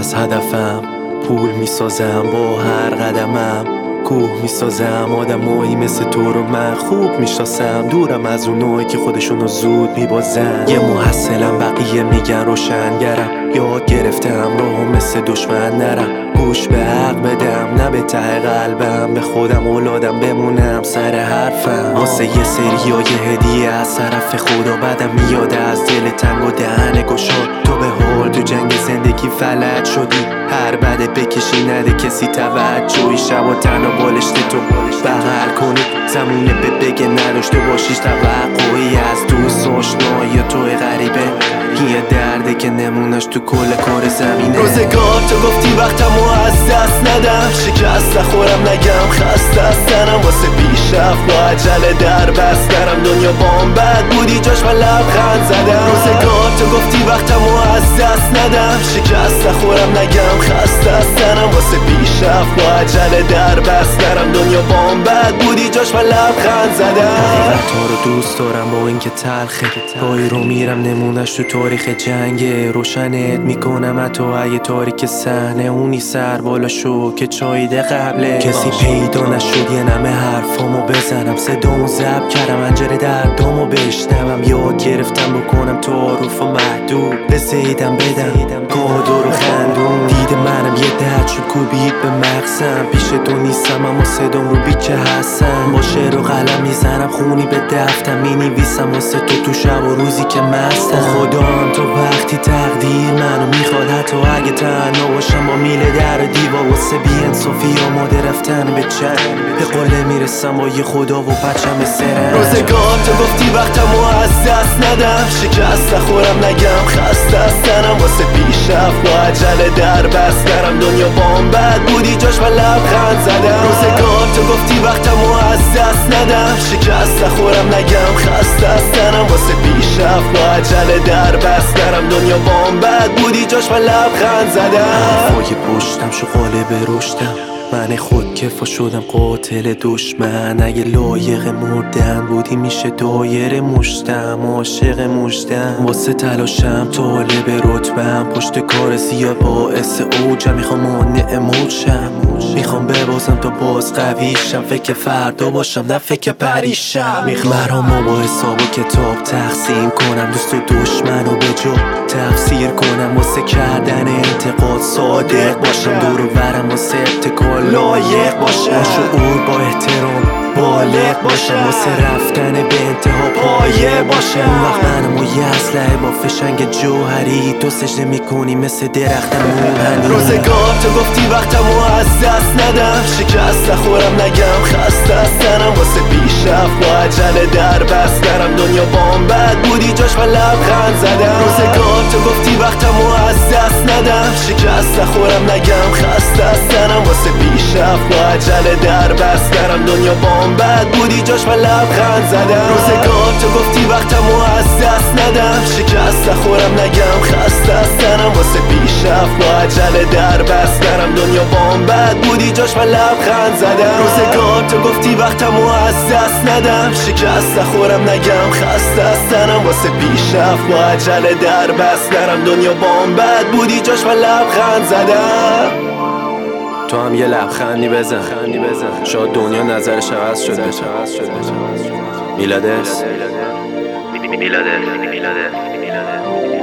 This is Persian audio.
از هدفم، پول میسازم با هر قدمم، کوه میسازم آدمایی مثل تو رو من خوب میشناسم، دورم از اون نوعی که خودشونو زود میبازن. یه محصلم بقیه میگن روشنگرم، یاد گرفتم راهو مثل دشمن نرم، گوش به حق بدم نه به ته قلبم، به خودم اولادم بمونم سر حرفم. واسه یه سریای هدیه از طرف خدا بدم میاد از دل تنگ و دهن گشاد. تو به حال تو جنگ زندگی فلج شدی، هر بده بکشی نده کسی توجهی، شب و تنها بالشت تو بغل کنی، زمونه به بگه نداشته باشیش توقعی از دوست آشنایی توی غریبه. یه درده که نمونش تو کل کار زمینه. روزگار تو گفتی وقتمو از دست ندم، شکست نخورم نگم خسته از تنم، واسه پیشرفت با عجله در بسترم، دنیا بام بد بودی جاش من لبخند زدم. روزگار تو گفتی وقتمو از دست ندم، شکست نخورم نگم خسته از تنم، واسه پیشرفت با عجله در بسترم، دنیا بام بد بودی جاش من لبخند زدم. حقیقت ها رو دوست دارم با اینکه تلخه، گاهی رو میرم نمونش تو تاریخ جنگه، روشنت میکنم حتی اگه تاریک صحنه، اونی سر بالا شو که چایده قبله، کسی پیدا نشد یه نمه حرفامو بزنم، صدامو ضبط کردم انجره دردامو بشنوم، یاد گرفتم بکنم تعارف و محدود، بزیدم بدم کادو رو خندون، دید منم یه درد شد کوبید به مغزم، پیش تو نیستم اما صدام رو بیچه هستم، با شعر و قلم میزنم خونی به دفتم، مینویسم واسه تو شب و روزی که مستم. خدا هم تو وقتی تقدیر منو میخواد، حتی اگه تنها باشم با میله در دیوار، واسه بی انصافی آماده رفتن به جنگ، به قله میرسم با یه خدا و بچم سرم. روزگار تو گفتی وقتمو از دست ندم، شکست نخورم نگم خسته از تنم، واسه پیشرفت با عجله در بسترم، دنیا بام بد بودی جاش من لبخند زدم. روزگار تو گفتی وقتمو از دست ندم، شکست نخورم نگم خسته از تنم، واسه پیشرفت با عجله در بسترم، دنیا بام بد بودی جاش من لبخند زدم. حرفای پشتم شو قالب رشدم، من خود کفا شدم قاتل دشمن، اگه لایق مردن بودی میشه دایر مشتم، عاشق مجدم، واسه تلاشم طالب رتبم، پشت کار زیاد باعث اوجم، میخوام مانع موجم، میخوام ببازم تا باز قویشم، فکر فردا باشم نه فکر پریشم، مرامو با حساب و کتاب تقسیم کنم، دوست و دشمن و به جا تفسیر کنم، واسه کردن انتقاد صادق باشم، دور و برم واسه ابتکار لایق باشم، شعور با احترام بالغ باشم، واسه رفتن به انتها پایه باشم، اون وقت منم و یه اسلحه با فشنگ جوهری، تو سجده میکنی مثل درخت موهنی. روزگار تو گفتی وقتمو از دست ندم، شکست نخورم نگم خسته از تنم، واسه پیشرفت با عجله در بسترم، دنیا بام بد بودی جاش من لبخند زدم. روزگار تو گفتی وقتمو از دست ندم، شکست نخورم نگم خسته از تنم، واسه پیشرفت با عجله در بسترم، دنیا بام بد بودی جاش من لبخند زدم. روزگار تو گفتی وقتمو از دست ندم، شکست نخورم نگم خسته از تنم، واسه پیشرفت با عجله در بسترم، دنیا بام بد بودی جاش من لبخند زدم. روزگار تو گفتی وقتمو از دست ندم، شکست نخورم نگم خسته از تنم، واسه پیشرفت با عجله در بسترم، دنیا بام بد بودی جاش من لبخند زدم. تو هم یه لبخندی بزن، شاید دنیا نظرش عوض شده. میلادس